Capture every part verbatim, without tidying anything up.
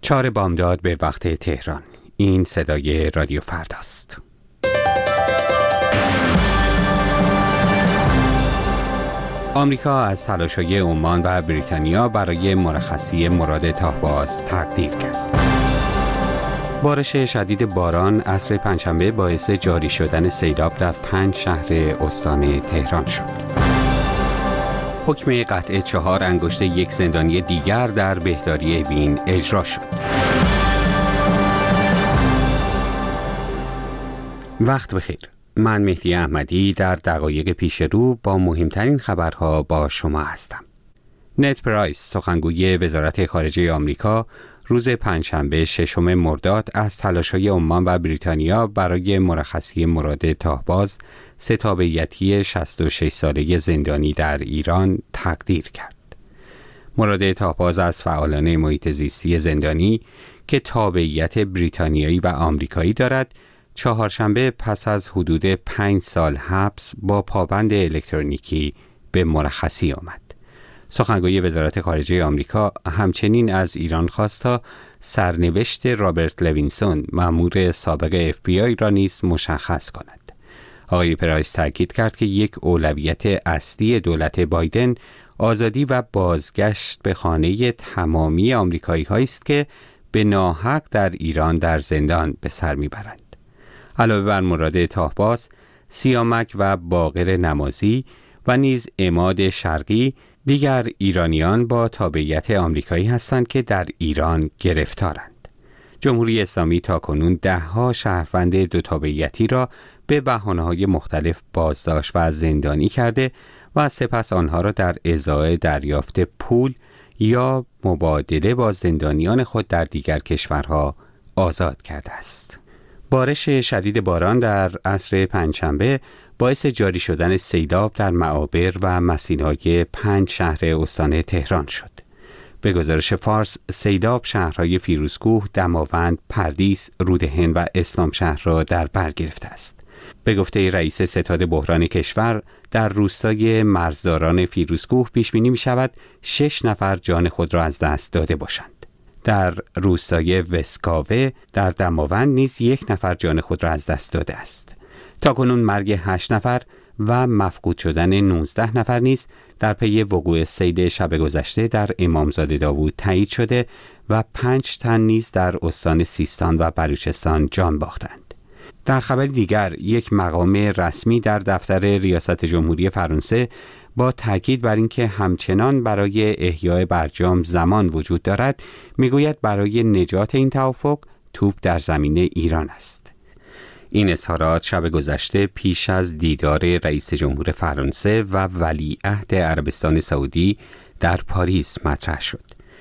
چهار بامداد به وقت تهران. این صدای رادیو فرداست. آمریکا از تلاش‌های عمان و بریتانیا برای مرخصی مراد تاهباز تقدیر کرد. بارش شدید باران عصر پنجشنبه باعث جاری شدن سیلاب در پنج شهر استان تهران شد. حکم قطع چهار انگشت یک زندانی دیگر در بهداری اوین اجرا شد. وقت بخیر. من مهدی احمدی در دقایق پیش رو با مهمترین خبرها با شما هستم. نت پرایس، سخنگوی وزارت خارجه آمریکا، روز پنجشنبه ششم مرداد از تلاش‌های عمان و بریتانیا برای مرخصی مراد تاهباز، سه تابعیتی شصت و شش ساله زندانی در ایران، تقدیر کرد. مراد تاهباز از فعالان محیط زیستی زندانی که تابعیت بریتانیایی و آمریکایی دارد، چهارشنبه پس از حدود پنج سال حبس با پابند الکترونیکی به مرخصی آمد. سخنگوی وزارت خارجه آمریکا همچنین از ایران خواست تا سرنوشت رابرت لوینسون، مأمور سابق اف بی آی را نیز مشخص کند. آقای پرایس تاکید کرد که یک اولویت اصلی دولت بایدن آزادی و بازگشت به خانه تمامی آمریکایی‌هایی است که به ناحق در ایران در زندان به سر میبرند. علاوه بر مراد تاهباز، سیامک و باقر نمازی و نیز عماد شرقی دیگر ایرانیان با تابعیت آمریکایی هستند که در ایران گرفتارند. جمهوری اسلامی تاکنون ده‌ها شهروند دو تابعیتی را به بهانه‌های مختلف بازداشت و زندانی کرده و سپس آنها را در ازای دریافت پول یا مبادله با زندانیان خود در دیگر کشورها آزاد کرده است. بارش شدید باران در عصر پنجشنبه باعث جاری شدن سیلاب در معابر و مسیرهای پنج شهر استان تهران شد. به گزارش فارس، سیلاب شهرهای فیروزکوه، دماوند، پردیس، رودهند و اسلامشهر را در بر گرفته است. به گفته رئیس ستاد بحران کشور، در روستای مرزداران فیروزکوه پیش بینی می شود شش نفر جان خود را از دست داده باشند. در روستای وسکاوه در دماوند نیز یک نفر جان خود را از دست داده است. تاکنون مرگ هشت نفر و مفقود شدن نوزده نفر نیز در پی وقوع سیل شب گذشته در امامزاده داوود تایید شده و پنج تن نیز در استان سیستان و بلوچستان جان باختند. در خبر دیگر، یک مقام رسمی در دفتر ریاست جمهوری فرانسه با تاکید بر اینکه همچنان برای احیای برجام زمان وجود دارد، میگوید برای نجات این توافق توپ در زمین ایران است. این اظهارات شب گذشته پیش از دیدار رئیس جمهور فرانسه و ولیعهد عربستان سعودی در پاریس مطرح شد.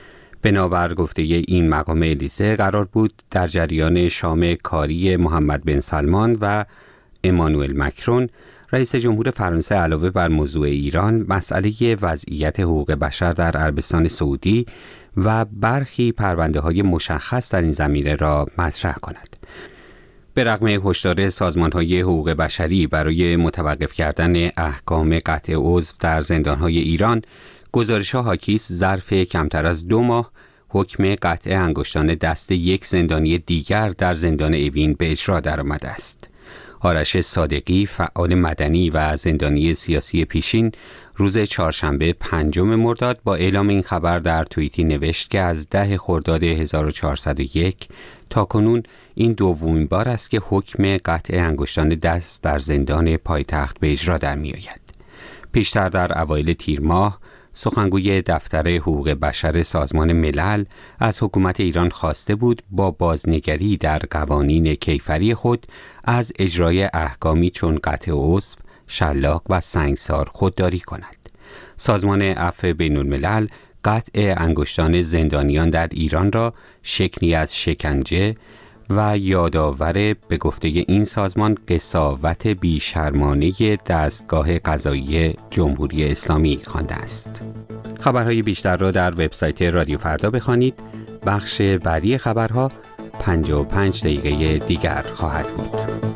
بنابر گفته این مقام الیزه قرار بود در جریان شام کاری محمد بن سلمان و امانوئل مکرون، رئیس جمهور فرانسه علاوه بر موضوع ایران، مسئله وضعیت حقوق بشر در عربستان سعودی و برخی پرونده‌های مشخص در این زمینه را مطرح کند. به رغم هشدار سازمان‌های حقوق بشری برای متوقف کردن احکام قطع عضو در زندان‌های ایران، گزارش‌ها حاکی است ظرف کمتر از دو ماه حکم قطع انگشتان دست یک زندانی دیگر در زندان اوین به اجرا درآمده است. آرش صادقی، فعال مدنی و زندانی سیاسی پیشین، روز چهارشنبه پنجم مرداد با اعلام این خبر در توییتی نوشت که از ده خرداد هزار و چهارصد و یک تا کنون این دومین بار است که حکم قطع انگشتان دست در زندان پایتخت به اجرا در می آید. پیشتر در اوایل تیر ماه، سخنگوی دفتر حقوق بشر سازمان ملل از حکومت ایران خواسته بود با بازنگری در قوانین کیفری خود از اجرای احکامی چون قطع عضو، شلاق و سنگسار خودداری کند. سازمان عفو بین الملل قطع انگشتان زندانیان در ایران را شکنی از شکنجه و یادآور به گفته این سازمان قساوت بیشرمانه دستگاه قضایی جمهوری اسلامی خوانده است. خبرهای بیشتر را در وبسایت رادیو فردا بخوانید. بخش بعدی خبرها پنجاه و پنج دقیقه دیگر خواهد بود.